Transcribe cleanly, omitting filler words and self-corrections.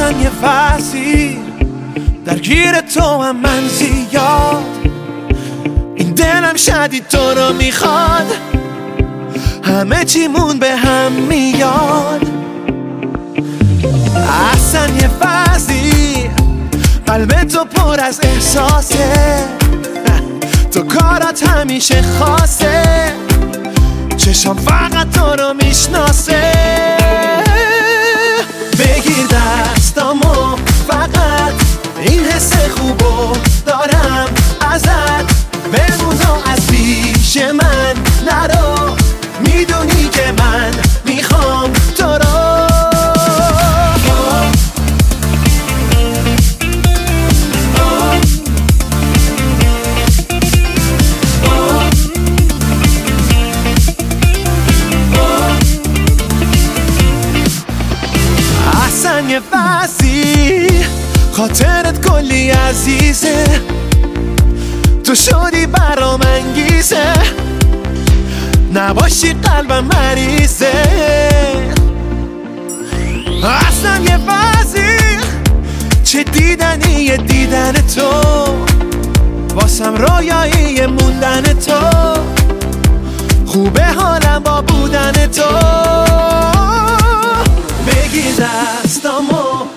اصلا یه فصلی درگیر تو هم من زیاد، این دلم شدید تو رو میخواد، همه چیمون به هم میاد. اصلا یه فصلی قلب تو پر از احساسه، تو کارات همیشه خاصه، چشم فقط تو رو میشناسه. بگیر دستامو فقط، این حس خوبو دارم ازت، بمون و از پیش من نرو، میدونی که من میخوام تو رو. اصلا یه فصلی خاطرت کلی عزیزه، تو شدی برام انگیزه، نباشی قلبم مریضه. اصلا یه فصلی چه دیدنی دیدن تو، واسم رویایی موندن تو، خوبه حالم با بودن تو. بگیر دستامو